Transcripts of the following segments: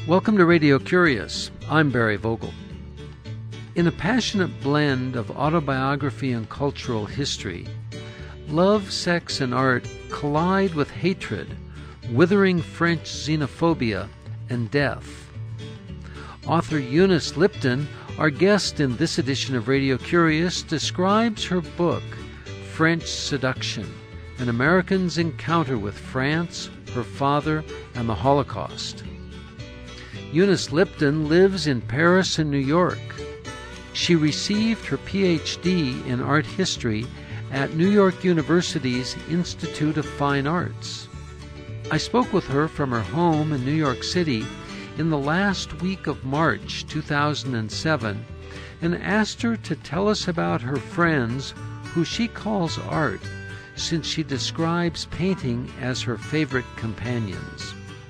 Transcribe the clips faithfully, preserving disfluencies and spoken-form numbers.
Welcome to Radio Curious. I'm Barry Vogel. In a passionate blend of autobiography and cultural history, love, sex, and art collide with hatred, withering French xenophobia, and death. Author Eunice Lipton, our guest in this edition of Radio Curious, describes her book, French Seduction, An American's Encounter with France, Her Father, and the Holocaust. Eunice Lipton lives in Paris and New York. She received her P H D in art history at New York University's Institute of Fine Arts. I spoke with her from her home in New York City in the last week of March two thousand seven and asked her to tell us about her friends who she calls art, since she describes painting as her favorite companions.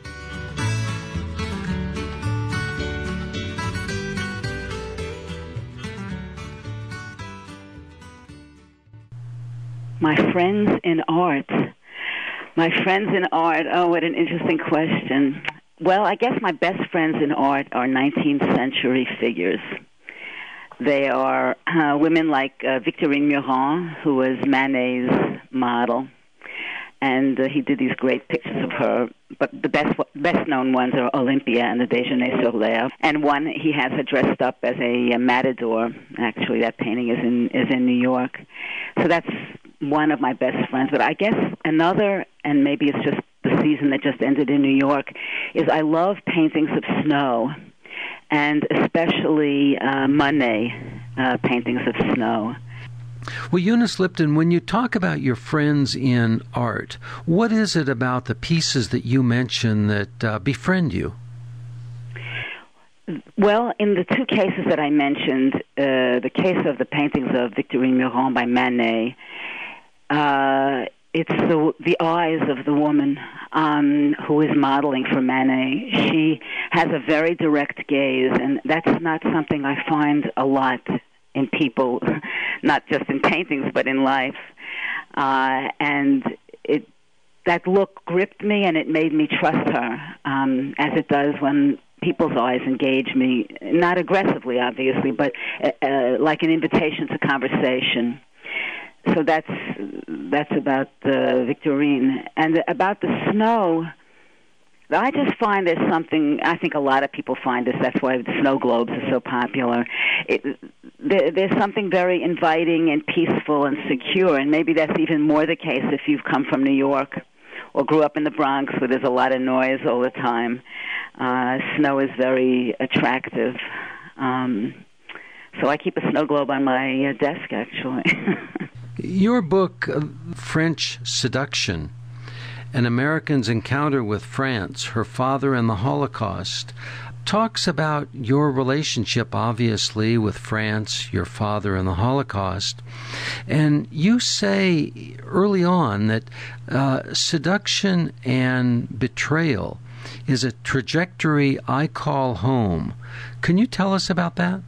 My friends in art. My friends in art, oh, what an interesting question. Well, I guess my best friends in art are nineteenth century figures. They are uh, women like uh, Victorine Meurent, who was Manet's model, and uh, he did these great pictures of her. But the best best known ones are Olympia and the Déjeuner sur l'Herbe. And one, he has her dressed up as a, a matador. Actually, that painting is in is in New York. So that's one of my best friends. But I guess another, and maybe it's just the season that just ended in New York, is I love paintings of snow, and especially uh, Monet uh, paintings of snow. Well, Eunice Lipton, when you talk about your friends in art, what is it about the pieces that you mention that uh, befriend you? Well, in the two cases that I mentioned, uh, the case of the paintings of Victorine Meurent by Manet, uh, it's the, the eyes of the woman um, who is modeling for Manet. She has a very direct gaze, and that's not something I find a lot in people, not just in paintings, but in life. Uh, and it that look gripped me, and it made me trust her, um, as it does when people's eyes engage me, not aggressively, obviously, but uh, uh, like an invitation to conversation. So that's that's about uh, Victorine. And about the snow, I just find there's something, I think a lot of people find this, that's why the snow globes are so popular. It, there, there's something very inviting and peaceful and secure, and maybe that's even more the case if you've come from New York or grew up in the Bronx where there's a lot of noise all the time. Uh, snow is very attractive. Um, so I keep a snow globe on my uh, desk, actually. Your book, uh, French Seduction, An American's Encounter with France, Her Father, and the Holocaust, talks about your relationship, obviously, with France, your father, and the Holocaust. And you say early on that uh, seduction and betrayal is a trajectory I call home. Can you tell us about that?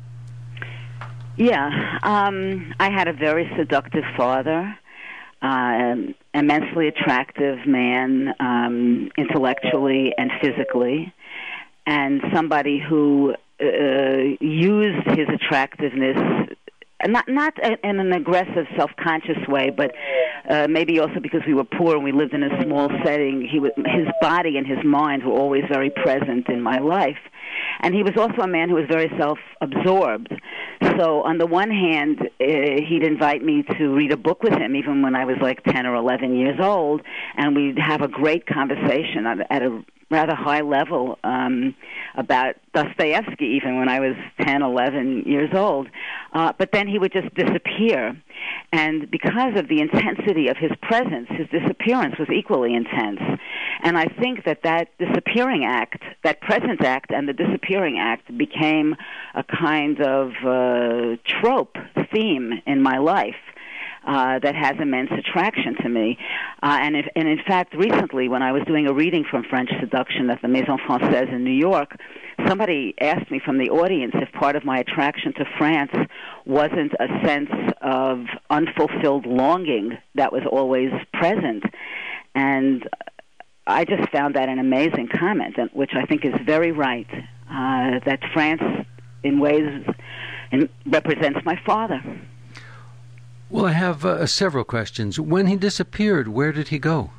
Yeah. Um, I had a very seductive father. Uh, immensely attractive man, um, intellectually and physically, and somebody who uh, used his attractiveness, not not in an aggressive, self-conscious way, but uh, maybe also because we were poor and we lived in a small setting. He was, his body and his mind were always very present in my life. And he was also a man who was very self-absorbed. So on the one hand, uh, he'd invite me to read a book with him, even when I was like ten or eleven years old, and we'd have a great conversation at, at a rather high level um, about Dostoevsky, even when I was ten, eleven years old. Uh, but then he would just disappear. And because of the intensity of his presence, his disappearance was equally intense. And I think that that disappearing act, that presence act and the disappearing act became a kind of uh, trope, theme in my life. Uh, that has immense attraction to me. Uh, and, if, and in fact, recently, when I was doing a reading from French Seduction at the Maison Française in New York, somebody asked me from the audience if part of my attraction to France wasn't a sense of unfulfilled longing that was always present. And I just found that an amazing comment, which I think is very right, uh, that France, in ways, represents my father. Well, I have uh, several questions. When he disappeared, where did he go?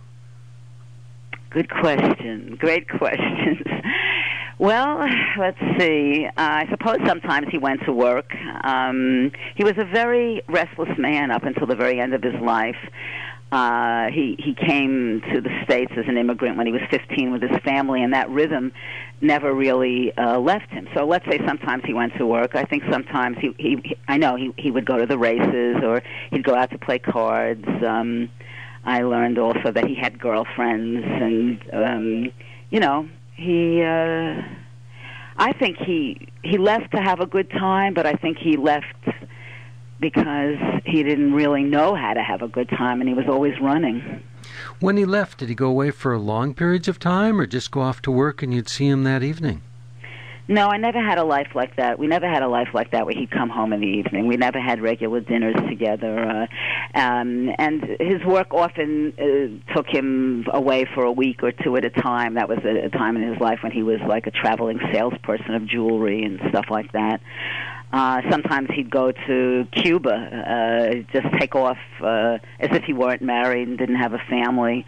Good question. Great questions. Well, let's see. Uh, I suppose sometimes he went to work. Um, he was a very restless man up until the very end of his life. Uh, he he came to the States as an immigrant when he was fifteen with his family, and that rhythm never really uh, left him. So let's say sometimes he went to work. I think sometimes he, he, he I know he he would go to the races, or he'd go out to play cards. Um, I learned also that he had girlfriends, and um, you know, he. Uh, I think he he left to have a good time, but I think he left because he didn't really know how to have a good time, and he was always running. When he left, did he go away for long periods of time, or just go off to work and you'd see him that evening? No, I never had a life like that. We never had a life like that where he'd come home in the evening. We never had regular dinners together. Uh, um, and his work often uh, took him away for a week or two at a time. That was a, a time in his life when he was like a traveling salesperson of jewelry and stuff like that. Uh, sometimes he'd go to Cuba, uh, just take off uh, as if he weren't married and didn't have a family.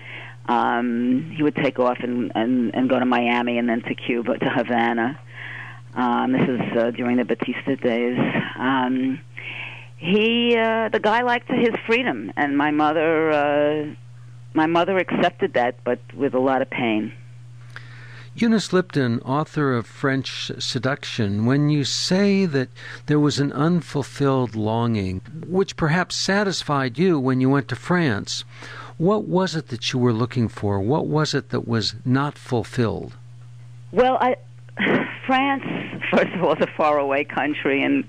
Um, he would take off and, and, and go to Miami and then to Cuba, to Havana. Um, this is uh, during the Batista days. Um, he, uh, the guy liked his freedom, and my mother, uh, my mother accepted that, but with a lot of pain. Eunice Lipton, author of French Seduction, when you say that there was an unfulfilled longing, which perhaps satisfied you when you went to France, what was it that you were looking for? What was it that was not fulfilled? Well, I, France, first of all, is a faraway country, and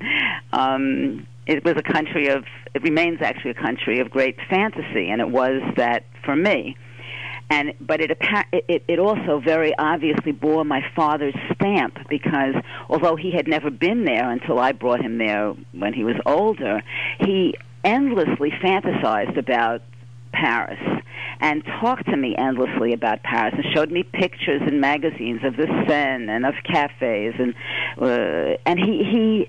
um, it was a country of, it remains actually a country of great fantasy, and it was that for me. And, but it, it it also very obviously bore my father's stamp, because although he had never been there until I brought him there when he was older, he endlessly fantasized about Paris and talked to me endlessly about Paris and showed me pictures in magazines of the Seine and of cafes. And, uh, and he... he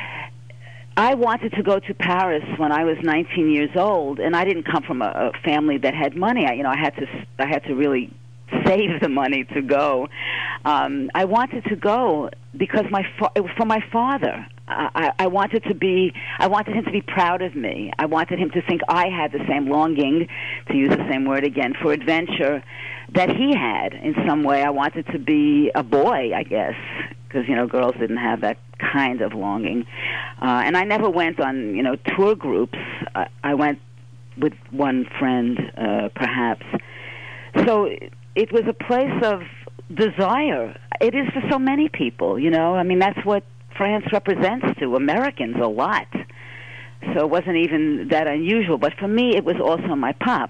I wanted to go to Paris when I was nineteen years old, and I didn't come from a, a family that had money. I, you know, I had to, I had to really save the money to go. Um, I wanted to go because my, fa- it was for my father. I, I wanted to be, I wanted him to be proud of me. I wanted him to think I had the same longing, to use the same word again, for adventure that he had in some way. I wanted to be a boy, I guess, because, you know, girls didn't have that kind of longing. Uh, and I never went on, you know, tour groups. I, I went with one friend, uh, perhaps. So it was a place of desire. It is for so many people, you know. I mean, that's what France represents to Americans a lot. So it wasn't even that unusual. But for me, it was also my pop.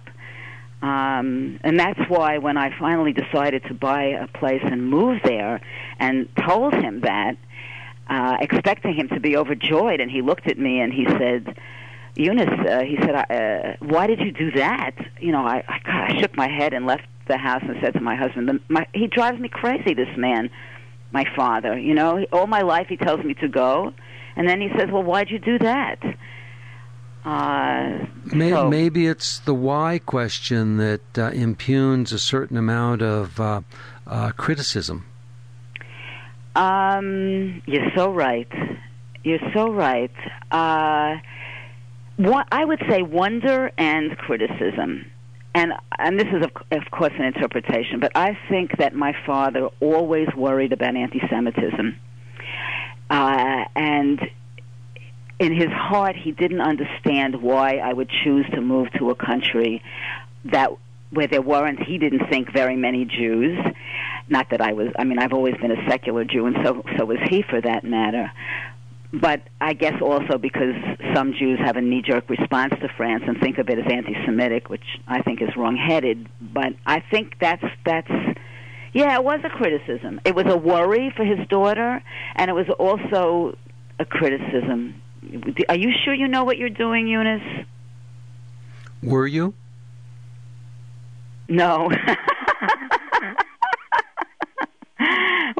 Um, and that's why when I finally decided to buy a place and move there and told him that, uh, expecting him to be overjoyed, and he looked at me and he said, Eunice, uh, he said, uh, why did you do that? You know, I, I, I shook my head and left the house and said to my husband, the, my, he drives me crazy, this man, my father. You know, all my life he tells me to go, and then he says, well, why'd you do that? Uh, May, so, maybe it's the why question that uh, impugns a certain amount of uh, uh, criticism. Um, you're so right. You're so right. Uh, what, I would say wonder and criticism. And and this is, of, of course, an interpretation, but I think that my father always worried about anti-Semitism. Uh, and in his heart, he didn't understand why I would choose to move to a country that where there weren't, he didn't think, very many Jews. Not that I was, I mean, I've always been a secular Jew, and so so was he, for that matter. But I guess also because some Jews have a knee-jerk response to France and think of it as anti-Semitic, which I think is wrong-headed. But I think that's, that's yeah, it was a criticism. It was a worry for his daughter, and it was also a criticism. Are you sure you know what you're doing, Eunice? Were you? No.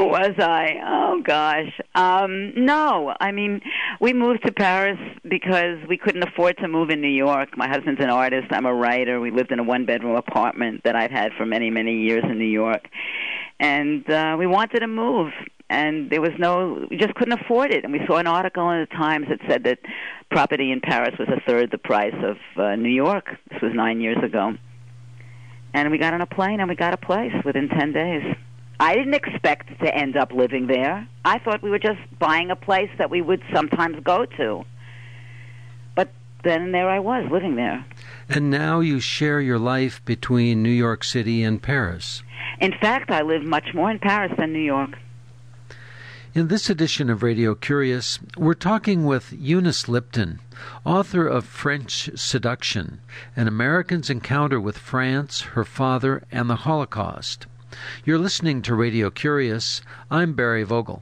Was I? Oh, gosh. Um, no. I mean, we moved to Paris because we couldn't afford to move in New York. My husband's an artist. I'm a writer. We lived in a one-bedroom apartment that I've had for many, many years in New York. And uh, we wanted to move. And there was no, we just couldn't afford it. And we saw an article in the Times that said that property in Paris was a third the price of uh, New York. This was nine years ago. And we got on a plane and we got a place within ten days. I didn't expect to end up living there. I thought we were just buying a place that we would sometimes go to. But then there I was, living there. And now you share your life between New York City and Paris. In fact, I live much more in Paris than New York. In this edition of Radio Curious, we're talking with Eunice Lipton, author of French Seduction, An American's Encounter with France, Her Father, and the Holocaust. You're listening to Radio Curious. I'm Barry Vogel.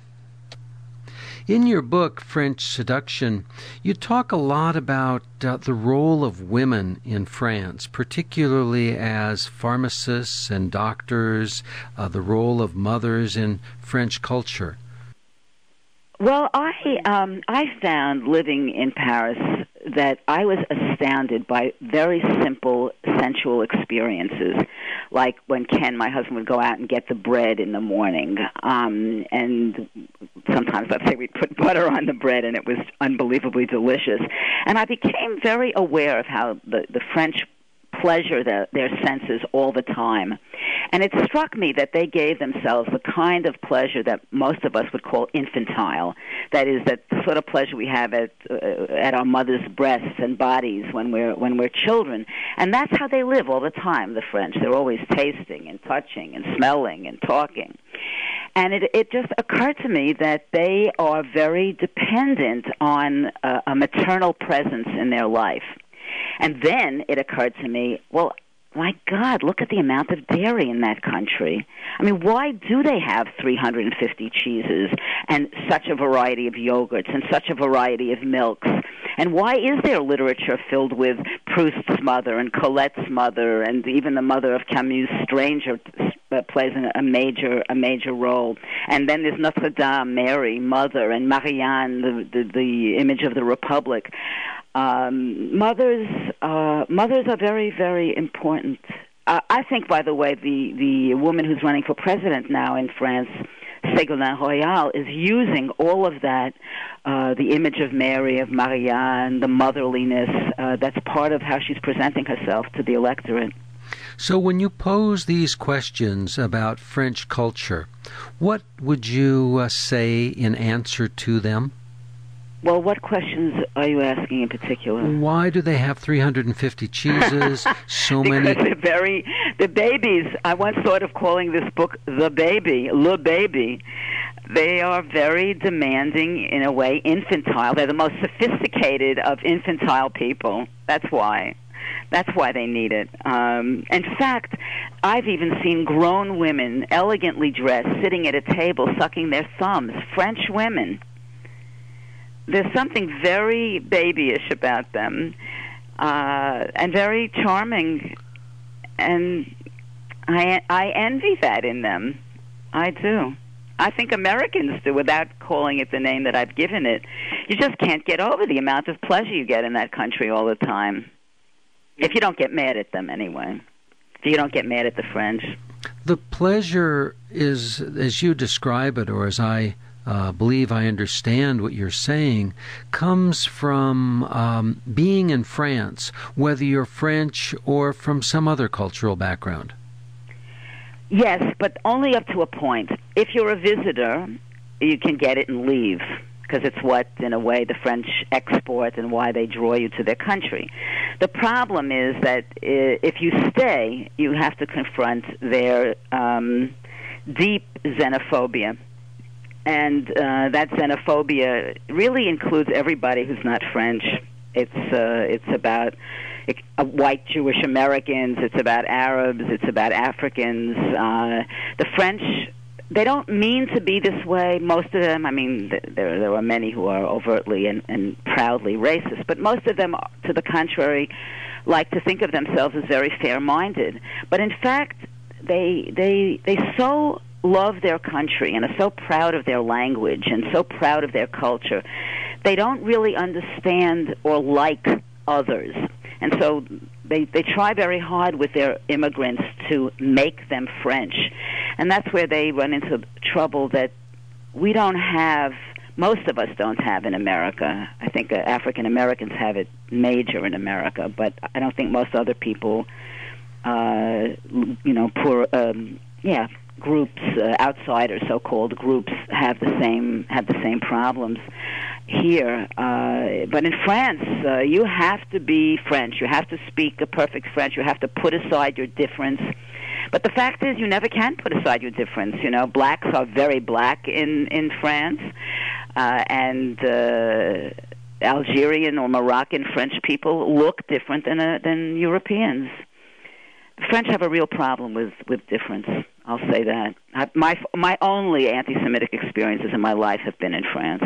In your book, French Seduction, you talk a lot about uh, the role of women in France, particularly as pharmacists and doctors, uh, the role of mothers in French culture. Well, I um, I found living in Paris that I was astounded by very simple sensual experiences, like when Ken, my husband, would go out and get the bread in the morning, um, and sometimes, let's say, we'd put butter on the bread, and it was unbelievably delicious. And I became very aware of how the, the French pleasure their, their senses all the time. And it struck me that they gave themselves the kind of pleasure that most of us would call infantile. That is, that the sort of pleasure we have at uh, at our mother's breasts and bodies when we're when we're children. And that's how they live all the time, the French. They're always tasting and touching and smelling and talking. And it, it just occurred to me that they are very dependent on a, a maternal presence in their life. And then it occurred to me, well, my God, look at the amount of dairy in that country. I mean, why do they have three hundred fifty cheeses and such a variety of yogurts and such a variety of milks? And why is there literature filled with Proust's mother and Colette's mother and even the mother of Camus' Stranger uh, plays a major a major role? And then there's Notre Dame, Mary, Mother, and Marianne, the, the, the image of the Republic. Um, mothers, uh, mothers are very, very important. Uh, I think, by the way, the, the woman who's running for president now in France, Ségolène Royal, is using all of that, uh, the image of Mary, of Marianne, the motherliness, uh, that's part of how she's presenting herself to the electorate. So when you pose these questions about French culture, what would you uh, say in answer to them? Well, what questions are you asking in particular? Why do they have three hundred fifty cheeses, so because many? Because they're very, the babies, I once thought of calling this book The Baby, Le Baby. They are very demanding, in a way, infantile. They're the most sophisticated of infantile people. That's why. That's why they need it. Um, in fact, I've even seen grown women, elegantly dressed, sitting at a table, sucking their thumbs, French women. There's something very babyish about them, uh, and very charming, and I, I envy that in them. I do. I think Americans do, without calling it the name that I've given it. You just can't get over the amount of pleasure you get in that country all the time. If you don't get mad at them, anyway. If you don't get mad at the French. The pleasure is, as you describe it, or as I Uh, believe I understand what you're saying, comes from um, being in France, whether you're French or from some other cultural background. Yes, but only up to a point. If you're a visitor, you can get it and leave, because it's what, in a way, the French export and why they draw you to their country. The problem is that uh, if you stay, you have to confront their um, deep xenophobia. And uh, that xenophobia really includes everybody who's not French. It's uh, it's about uh, white Jewish Americans. It's about Arabs. It's about Africans. Uh, the French, they don't mean to be this way. Most of them, I mean, th- there there are many who are overtly and, and proudly racist, but most of them, to the contrary, like to think of themselves as very fair-minded. But in fact, they they they so love their country and are so proud of their language and so proud of their culture, they don't really understand or like others. And so they, they try very hard with their immigrants to make them French. And that's where they run into trouble that we don't have, most of us don't have in America. I think uh, African Americans have it major in America, but I don't think most other people, uh, you know, poor, um, yeah, groups, uh, outsiders, so-called groups, have the same have the same problems here. Uh, but in France, uh, you have to be French. You have to speak a perfect French. You have to put aside your difference. But the fact is, you never can put aside your difference. You know, blacks are very black in in France, uh, and uh, Algerian or Moroccan French people look different than uh, than Europeans. The French have a real problem with, with difference. I'll say that. I, my my only anti-Semitic experiences in my life have been in France.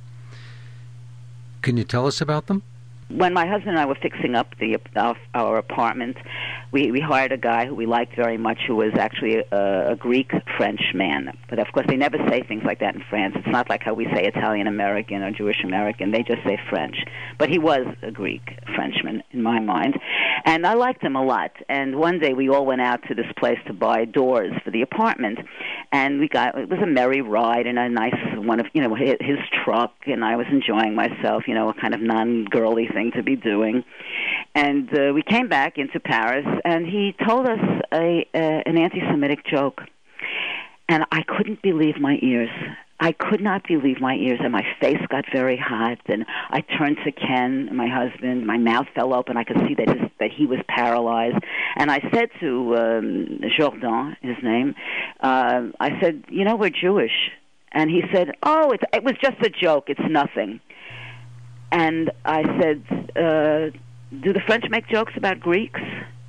Can you tell us about them? When my husband and I were fixing up the our, our apartment, we, we hired a guy who we liked very much, who was actually a, a Greek French man. But of course, they never say things like that in France. It's not like how we say Italian American or Jewish American. They just say French. But he was a Greek Frenchman in my mind, and I liked him a lot. And one day we all went out to this place to buy doors for the apartment, and we got it was a merry ride in a nice one of you know his, his truck, and I was enjoying myself, you know, a kind of non-girly thing to be doing. And uh, we came back into Paris, and he told us a, uh, an anti-Semitic joke. And I couldn't believe my ears. I could not believe my ears, and my face got very hot. And I turned to Ken, my husband. My mouth fell open. I could see that his, that he was paralyzed. And I said to um, Jourdan, his name, uh, I said, you know, we're Jewish. And he said, oh, it's, it was just a joke. It's nothing. And I said, uh, do the French make jokes about Greeks?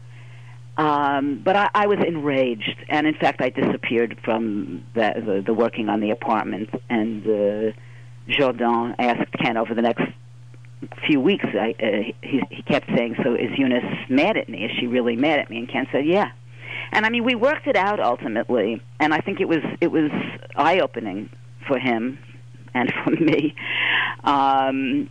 Um, but I, I was enraged, and in fact, I disappeared from the, the, the working on the apartment. And uh, Jourdan asked Ken over the next few weeks. I, uh, he, he kept saying, "So is Eunice mad at me? Is she really mad at me?" And Ken said, "Yeah." And I mean, we worked it out ultimately, and I think it was it was eye-opening for him and for me. Um,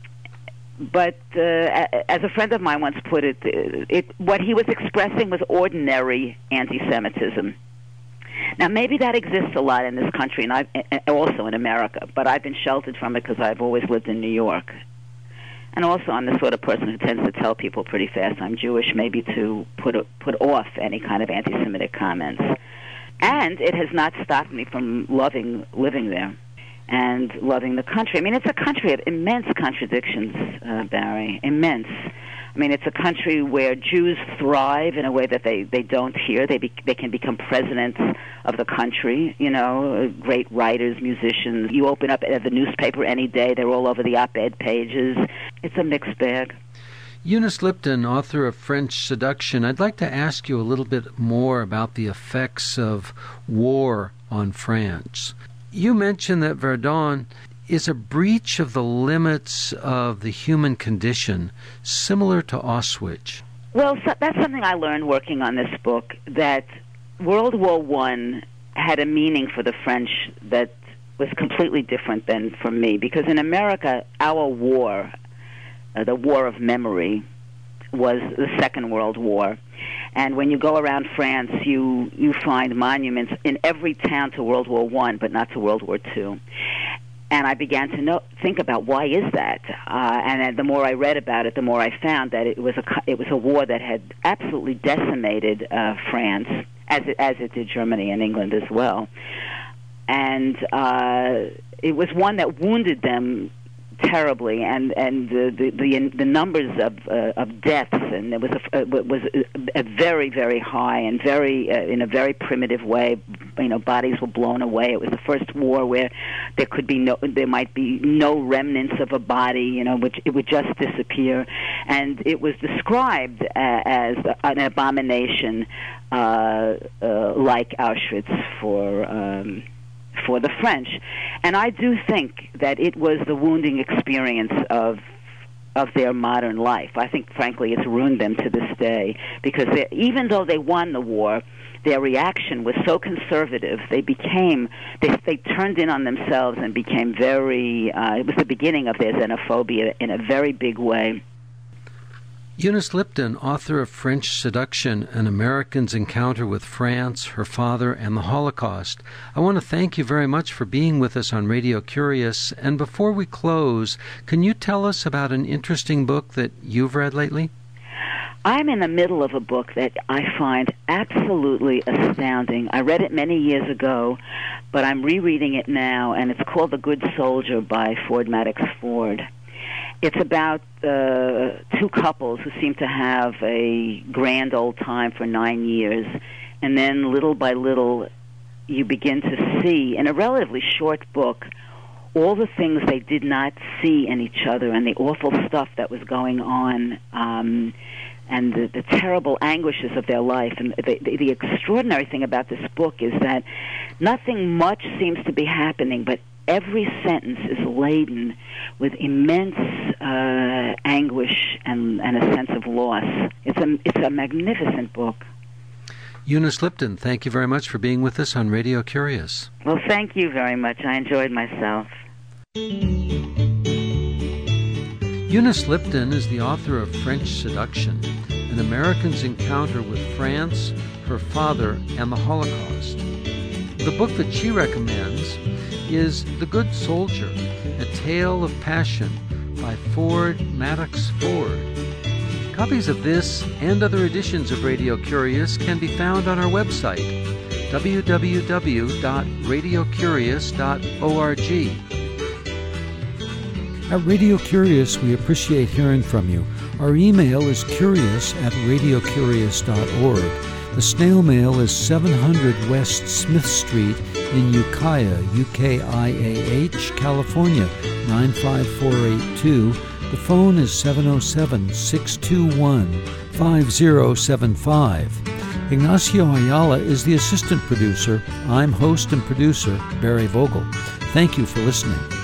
But uh, as a friend of mine once put it, it, what he was expressing was ordinary anti-Semitism. Now, maybe that exists a lot in this country, and I've, also in America, but I've been sheltered from it because I've always lived in New York. And also, I'm the sort of person who tends to tell people pretty fast I'm Jewish, maybe to put put off any kind of anti-Semitic comments. And it has not stopped me from loving living there and loving the country. I mean, it's a country of immense contradictions, uh, Barry, immense. I mean, it's a country where Jews thrive in a way that they, they don't here. They be, they can become presidents of the country, you know, great writers, musicians. You open up the newspaper any day, they're all over the op-ed pages. It's a mixed bag. Eunice Lipton, author of French Seduction, I'd like to ask you a little bit more about the effects of war on France. You mentioned that Verdun is a breach of the limits of the human condition, similar to Auschwitz. Well, so that's something I learned working on this book, that World War One had a meaning for the French that was completely different than for me, because in America, our war, uh, the war of memory, was the Second World War. And when you go around France, you you find monuments in every town to World War One, but not to World War Two. And I began to know, think about why is that. Uh, and the more I read about it, the more I found that it was a it was a war that had absolutely decimated uh, France, as it, as it did Germany and England as well. And uh, it was one that wounded them terribly, and and the the the, the numbers of uh, of deaths, and it was a, it was a, a very very high and very uh, in a very primitive way. You know, bodies were blown away. It was the first war where there could be no, there might be no remnants of a body. You know, which it would just disappear, and it was described uh, as an abomination, uh, uh, like Auschwitz for. Um, for the French. And I do think that it was the wounding experience of of their modern life. I think, frankly, it's ruined them to this day, because they, even though they won the war, their reaction was so conservative. They became, they, they turned in on themselves and became very, uh, it was the beginning of their xenophobia in a very big way. Eunice Lipton, author of French Seduction, An American's Encounter with France, Her Father, and the Holocaust. I want to thank you very much for being with us on Radio Curious. And before we close, can you tell us about an interesting book that you've read lately? I'm in the middle of a book that I find absolutely astounding. I read it many years ago, but I'm rereading it now, and it's called The Good Soldier by Ford Madox Ford. It's about uh, two couples who seem to have a grand old time for nine years, and then little by little you begin to see, in a relatively short book, all the things they did not see in each other and the awful stuff that was going on, um, and the, the terrible anguishes of their life. And the, the, the extraordinary thing about this book is that nothing much seems to be happening, but every sentence is laden with immense uh, anguish and, and a sense of loss. It's a, it's a magnificent book. Eunice Lipton, thank you very much for being with us on Radio Curious. Well, thank you very much. I enjoyed myself. Eunice Lipton is the author of French Seduction, An American's Encounter with France, Her Father, and the Holocaust. The book that she recommends is The Good Soldier, A Tale of Passion by Ford Madox Ford. Copies of this and other editions of Radio Curious can be found on our website, w w w dot radio curious dot org. At Radio Curious, we appreciate hearing from you. Our email is curious at radio curious dot org. The snail mail is seven hundred West Smith Street in Ukiah, U K I A H, California, nine five four eight two. The phone is seven oh seven, six two one, five oh seven five. Ignacio Ayala is the assistant producer. I'm host and producer, Barry Vogel. Thank you for listening.